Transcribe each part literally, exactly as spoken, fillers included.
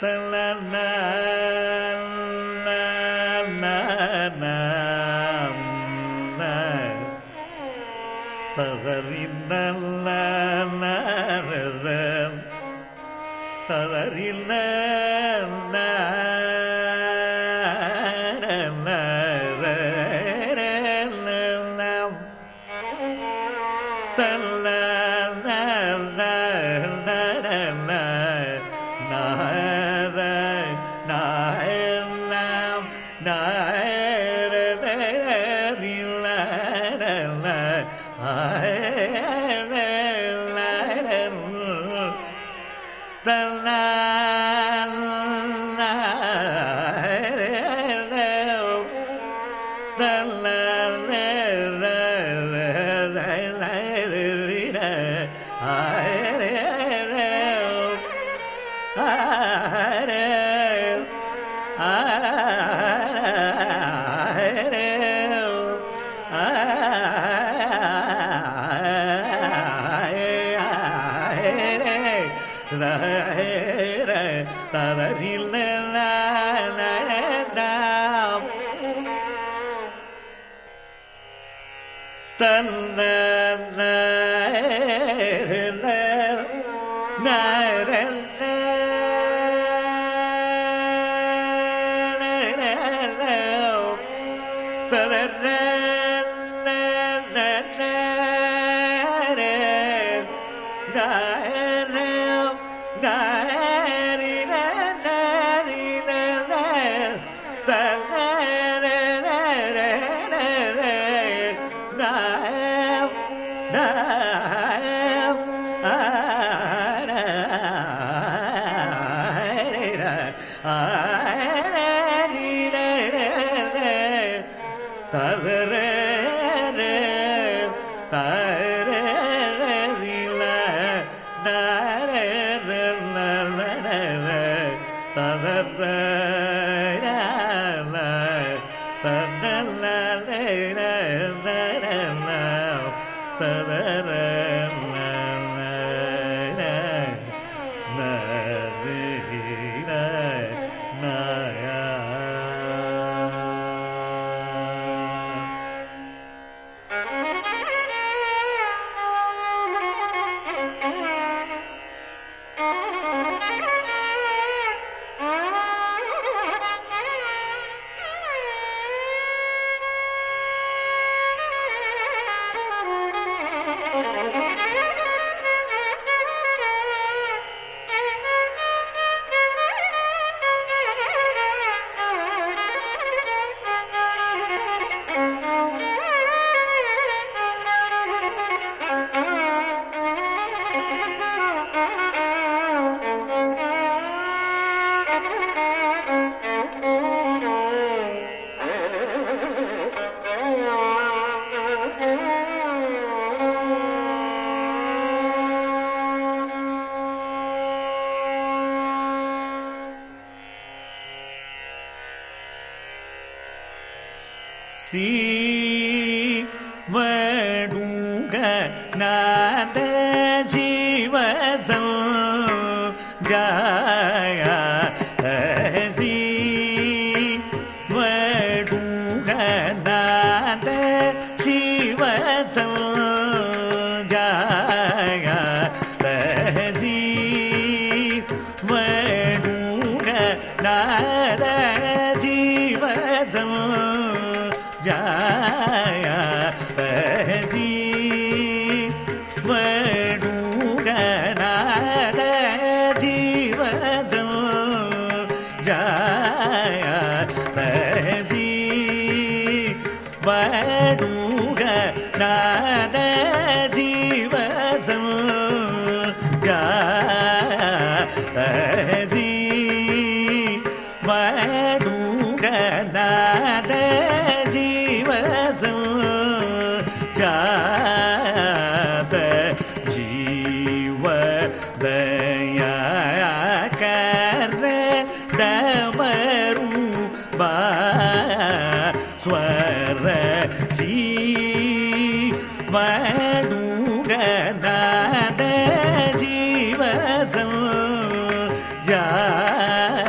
Ja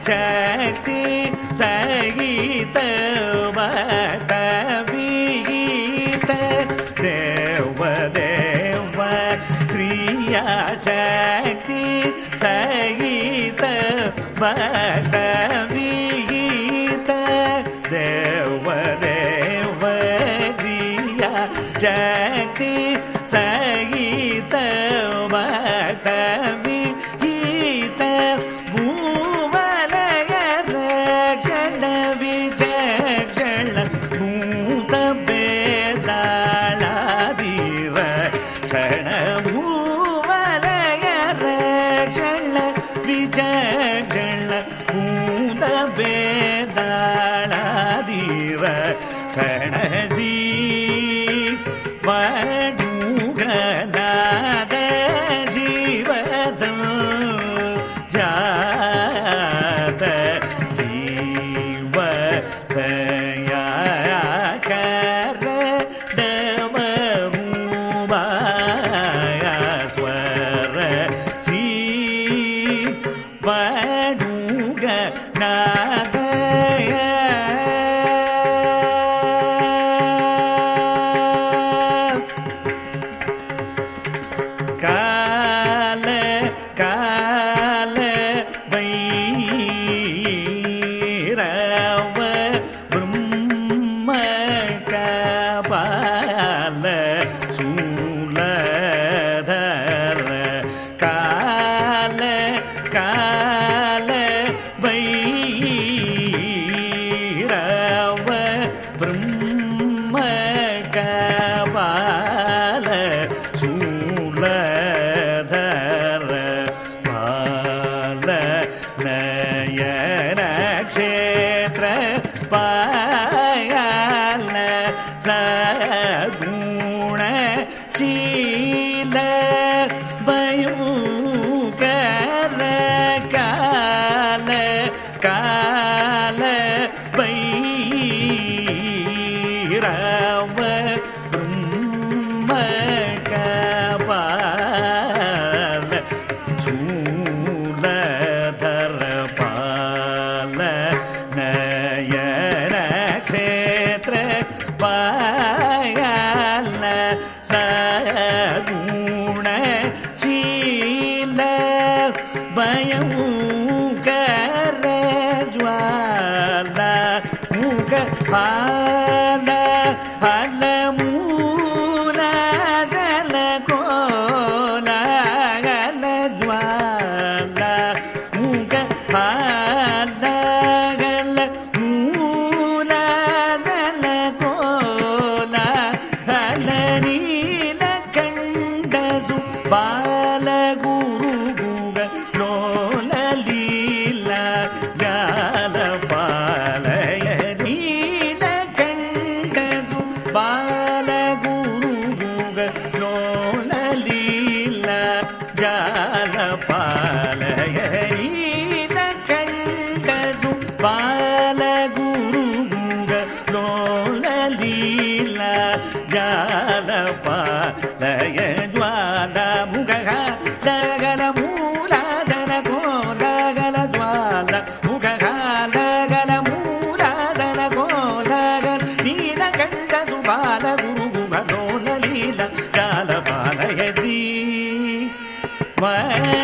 சக்தி சகித பத விகித தேவ தேவ கிரியா சக்தி சகித பத விகித தேவ தேவ கிரியா சக்தி சகித பத விகித பூவலய ரக்ஷண விஜக்ஷண பூத பேதாளாதீர க்ஷண பூவலய ரக்ஷண விஜக்ஷண பூத பேதாளாதீர க்ஷண ஜீ வடுகநாத ஜீவசம் ஜாத ஜீவ தயாகர டமரூபாய ஸ்வர ஸ்ரீ வடுகநாத கால கால பைரவ பிரம்ம கபால சூலதர கால கால பைரவ பிரம்ம கபால சூல பாயல சகுண சீல பயுகர கால கால பைரவ பிரம்ம கபால சூலதர பால நயன க்ஷேத்ர பாயல சகுண சீல பயுகர ஜ்வால முக பால ஹல மூல ஜல கோல ஹல ஜ்வால முக பால ஹல மூல ஜல கோல ஹல நீல கண்டசு பால குரு குக லோல லீல ஜால பாலய நீல கண்டசு பால குரு குக லோல லீல ஜால பாலய நீல கண்டசு பால குரு குக லோல லீல ஜால பாலய ஜ்வால முகஹ லகல மூல ஜன கோலகல ஜ்வால முகஹ லகல மூல ஜன கோலகல நீல கண்டசு பால குரு குக லோல லீல ஜால பாலய ஜீ